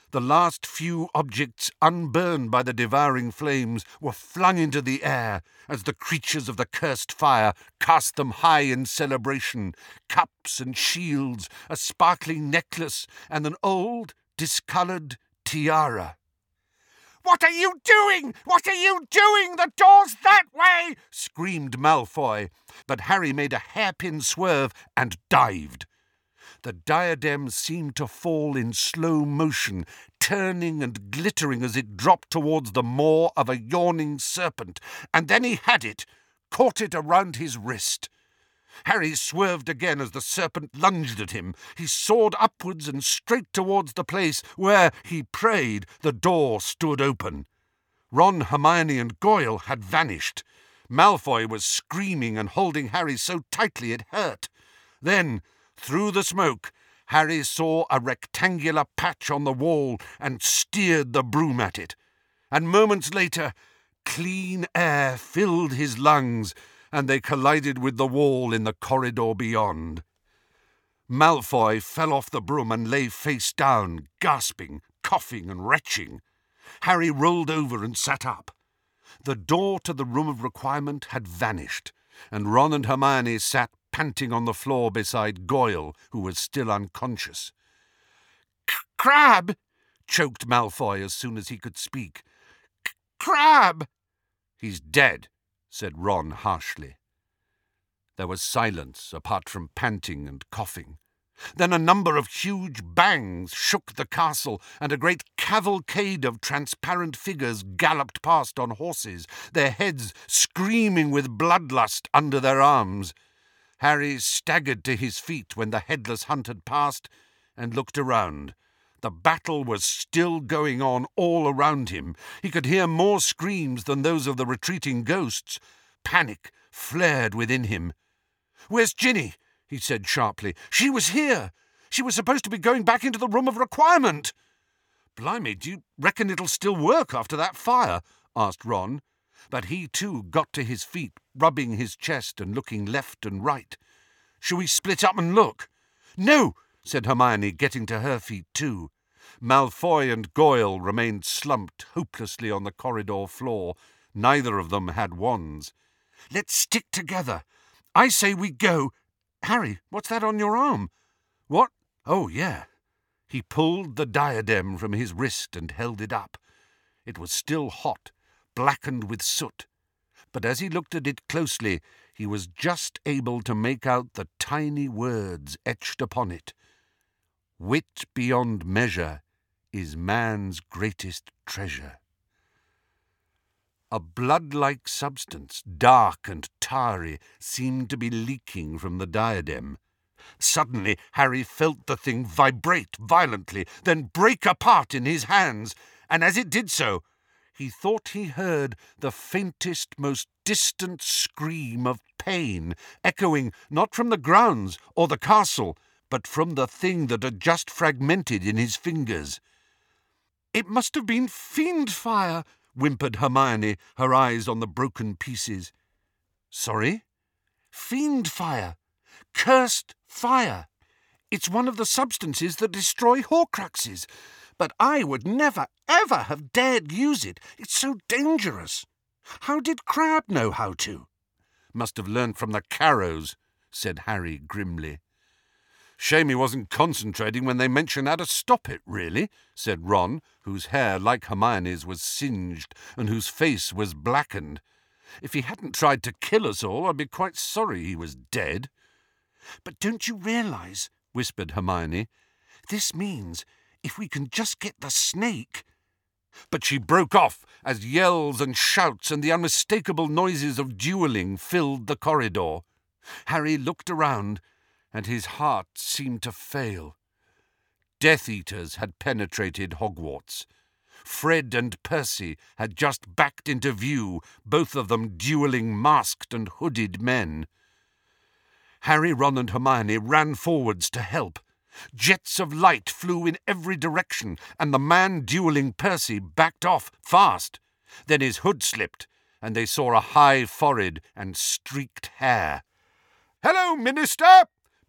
The last few objects unburned by the devouring flames were flung into the air as the creatures of the cursed fire cast them high in celebration. Cups and shields, a sparkling necklace, and an old, discoloured tiara. "What are you doing? What are you doing? The door's that way!" screamed Malfoy, but Harry made a hairpin swerve and dived. The diadem seemed to fall in slow motion, turning and glittering as it dropped towards the maw of a yawning serpent, and then he had it, caught it around his wrist. Harry swerved again as the serpent lunged at him. He soared upwards and straight towards the place where, he prayed, the door stood open. Ron, Hermione and Goyle had vanished. Malfoy was screaming and holding Harry so tightly it hurt. Then, through the smoke, Harry saw a rectangular patch on the wall and steered the broom at it. And moments later, clean air filled his lungs, and they collided with the wall in the corridor beyond. Malfoy fell off the broom and lay face down, gasping, coughing and retching. Harry rolled over and sat up. The door to the room of requirement had vanished, and Ron and Hermione sat panting on the floor beside Goyle, who was still unconscious. "Crabbe!" choked Malfoy as soon as he could speak. "Crabbe!" "He's dead," said Ron harshly. There was silence, apart from panting and coughing. Then a number of huge bangs shook the castle, and a great cavalcade of transparent figures galloped past on horses, their heads screaming with bloodlust under their arms. Harry staggered to his feet when the headless hunt had passed and looked around. The battle was still going on all around him. He could hear more screams than those of the retreating ghosts. Panic flared within him. "Where's Ginny?" he said sharply. "She was here. She was supposed to be going back into the room of requirement." "Blimey, do you reckon it'll still work after that fire?" asked Ron. But he too got to his feet, rubbing his chest and looking left and right. "Shall we split up and look?" "No," said Hermione, getting to her feet too. Malfoy and Goyle remained slumped hopelessly on the corridor floor. Neither of them had wands. "Let's stick together. I say we go. Harry, what's that on your arm?" "What? Oh, yeah." He pulled the diadem from his wrist and held it up. It was still hot, blackened with soot, but as he looked at it closely, he was just able to make out the tiny words etched upon it. "Wit beyond measure is man's greatest treasure." A blood-like substance, dark and tarry, seemed to be leaking from the diadem. Suddenly, Harry felt the thing vibrate violently, then break apart in his hands, and as it did so, he thought he heard the faintest, most distant scream of pain, echoing not from the grounds or the castle, but from the thing that had just fragmented in his fingers. "It must have been fiend fire," whimpered Hermione, her eyes on the broken pieces. "Sorry?" "Fiend fire. Cursed fire. It's one of the substances that destroy Horcruxes. But I would never, ever have dared use it. It's so dangerous. How did Crabbe know how to?" "Must have learned from the Carrows," said Harry grimly. "Shame he wasn't concentrating when they mentioned how to stop it, really," said Ron, whose hair, like Hermione's, was singed and whose face was blackened. "If he hadn't tried to kill us all, I'd be quite sorry he was dead." "But don't you realise," whispered Hermione, "this means if we can just get the snake—" But she broke off as yells and shouts and the unmistakable noises of duelling filled the corridor. Harry looked around, and his heart seemed to fail. Death Eaters had penetrated Hogwarts. Fred and Percy had just backed into view, both of them duelling masked and hooded men. Harry, Ron and Hermione ran forwards to help. Jets of light flew in every direction, and the man duelling Percy backed off fast. Then his hood slipped, and they saw a high forehead and streaked hair. "Hello, Minister!"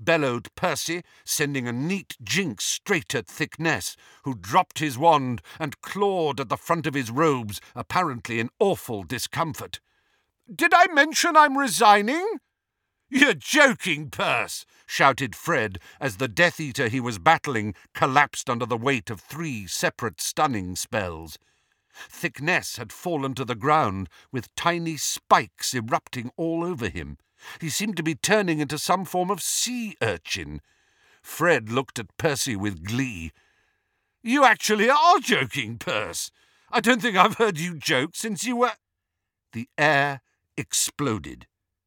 bellowed Percy, sending a neat jinx straight at Thicknesse, who dropped his wand and clawed at the front of his robes, apparently in awful discomfort. "Did I mention I'm resigning?" "You're joking, Perce," shouted Fred as the Death Eater he was battling collapsed under the weight of three separate stunning spells. Thicknesse had fallen to the ground, with tiny spikes erupting all over him. He seemed to be turning into some form of sea urchin. Fred looked at Percy with glee. "You actually are joking, Perce. I don't think I've heard you joke since you were—" The air exploded.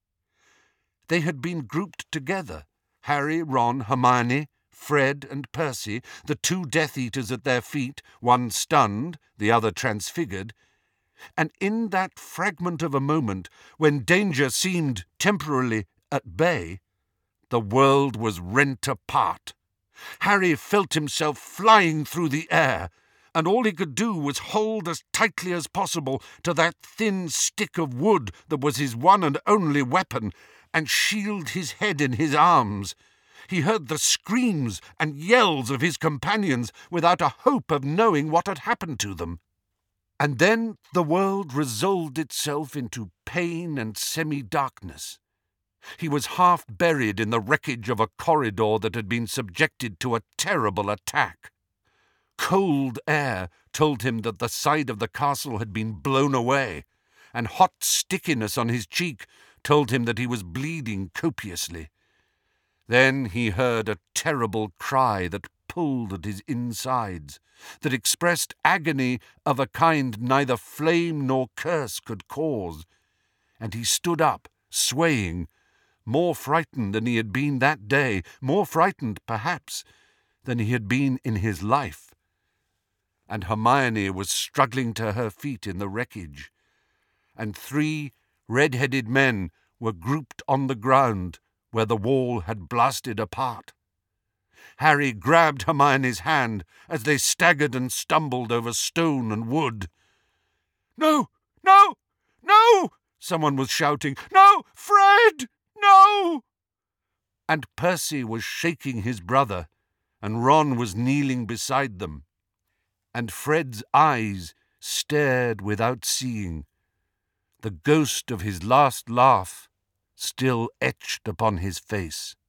They had been grouped together, Harry, Ron, Hermione, Fred and Percy, the two Death Eaters at their feet, one stunned, the other transfigured, and in that fragment of a moment, when danger seemed temporarily at bay, the world was rent apart. Harry felt himself flying through the air, and all he could do was hold as tightly as possible to that thin stick of wood that was his one and only weapon, and shield his head in his arms. He heard the screams and yells of his companions without a hope of knowing what had happened to them. And then the world resolved itself into pain and semi-darkness. He was half buried in the wreckage of a corridor that had been subjected to a terrible attack. Cold air told him that the side of the castle had been blown away, and hot stickiness on his cheek told him that he was bleeding copiously. Then he heard a terrible cry that pulled at his insides, that expressed agony of a kind neither flame nor curse could cause, and he stood up, swaying, more frightened than he had been that day, more frightened, perhaps, than he had been in his life. And Hermione was struggling to her feet in the wreckage, and three red-headed men were grouped on the ground where the wall had blasted apart. Harry grabbed Hermione's hand as they staggered and stumbled over stone and wood. "No, no, no!" someone was shouting. "No, Fred, no!" And Percy was shaking his brother, and Ron was kneeling beside them, and Fred's eyes stared without seeing, the ghost of his last laugh still etched upon his face.